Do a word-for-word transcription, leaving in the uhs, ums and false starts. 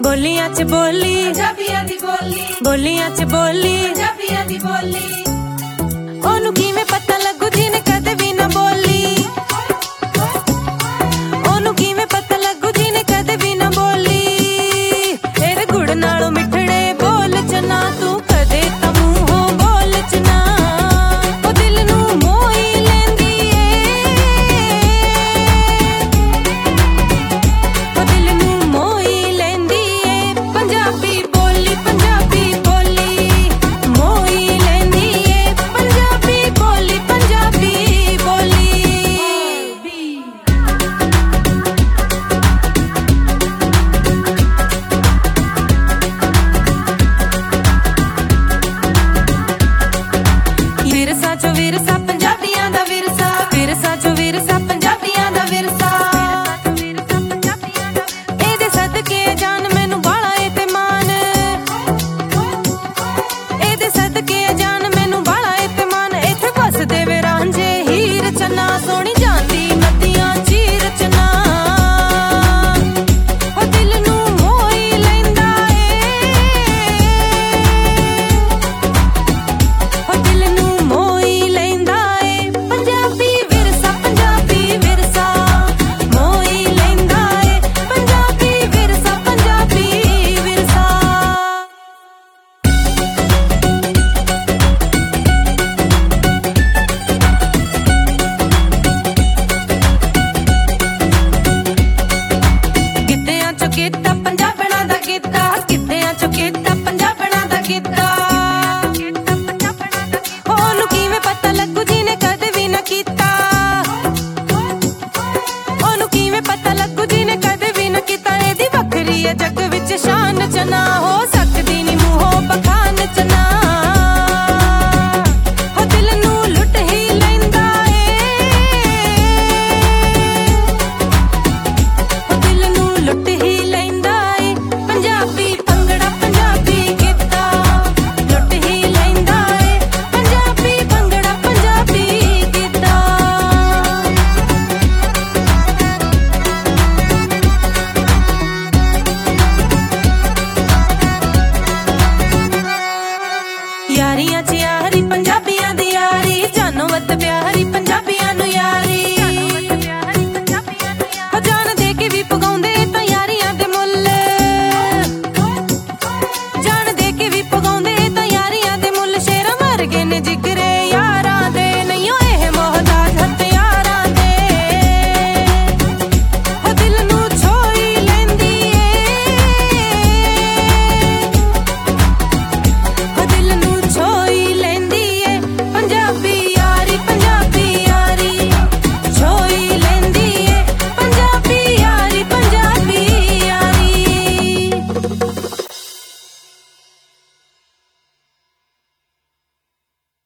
बोलियां च बोली पंजाबियां दी बोली, बोलियां च बोली पंजाबियां दी बोली। ओनू किवें पता लगू जिने कदे भी ना बोली, ओनू किवें पता लगू जिने कदे भी ना बोली। तेरे गुड़ नालों मिठड़े बोल च ना तू कदे तां मूंहों बोल च ना। ओ दिल नू मोही लैंदी ए, ओ दिल नू मोही लैंदी ए। पंजाबी बोली पंजाबी बोली मोही लैंदी ए। पंजाबी बोली पंजाबी बोली। विरसा चो विरसा पंजाबियां दा विरसा, विरसा चो विरसा पंजाबियां दा विरसा। एदे सदके जान मैनू बाला ए ते मान, एदे सदके जान मैनू बाला ए ते मान। इत्थे बसदे वे रांझे हीर चन्ना, सोहणी जांदी नदियां चीर चन्ना। ओ दिल नू मोही लैंदा ए, ओ दिल नू मोही लैंदा ए। पंजाबी विरसा पंजाबी विरसा मोही लैंदा ए। पंजाबी विरसा पंजाबी विरसा। ਗਿੱਧਿਆਂ ਚੋਂ ਕੀਤਾ ਪੰਜਾਬਣਾਂ ਦਾ ਕੀਤਾ, ਗਿੱਧਿਆਂ ਚੋਂ ਕੀਤਾ ਪੰਜਾਬਣਾਂ ਦਾ ਕੀਤਾ। ਉਹਨੂੰ ਕਿਵੇਂ ਪਤਾ ਲੱਗੂ ਜਿਹਨੇ ਕਦੇ ਵੀ ਨਾ ਕੀਤਾ, ਉਹਨੂੰ ਕਿਵੇਂ ਪਤਾ ਲੱਗੂ ਜਿਹਨੇ ਕਦੇ ਵੀ ਨਾ ਕੀਤਾ। ਇਹਦੀ ਵੱਖਰੀ ਹੈ ਜੱਗ ਵਿੱਚ ਸ਼ਾਨ ਚ ਨਾ ਹੋ ਸਕਦੀ ਨੀ ਮੂੰਹੋਂ ਬਖਾਨ ਚ ਨਾ। ਉਹ ਦਿਲ ਨੂੰ ਲੁੱਟ ਹੀ ਲੈਂਦਾ ਏ, ਉਹ ਦਿਲ ਨੂੰ ਲੁੱਟ ਹੀ ਲੈਂਦਾ ਏ। ਪੰਜਾਬੀ ਭੰਗੜਾ ਪੰਜਾਬੀ ਗਿੱਧਾ ਲੁੱਟ ਹੀ ਲੈਂਦਾ ਏ। ਪੰਜਾਬੀ ਭੰਗੜਾ ਪੰਜਾਬੀ ਗਿੱਧਾ। ਯਾਰੀਆਂ ਚ ਯਾਰੀ ਪੰਜਾਬੀਆਂ ਦੀ ਯਾਰੀ, ਜਾਨੋਂ ਵੱਧ ਪਿਆਰੀ ਪੰਜਾਬੀਆਂ ਨੂੰ ਯਾਰੀ। ਹੋ ਜਾਨ ਦੇ ਕੇ ਵੀ ਪਗਾਉਂਦੇ ਤਾਂ ਯਾਰੀਆਂ ਦੇ ਮੁੱਲ, ਜਾਨ ਦੇ ਕੇ ਵੀ ਪਗਾਉਂਦੇ ਤਾਂ ਯਾਰੀਆਂ ਦੇ ਮੁੱਲ। ਸ਼ੇਰਾਂ ਵਰਗੇ ਨੇ ਜਿਗਰੇ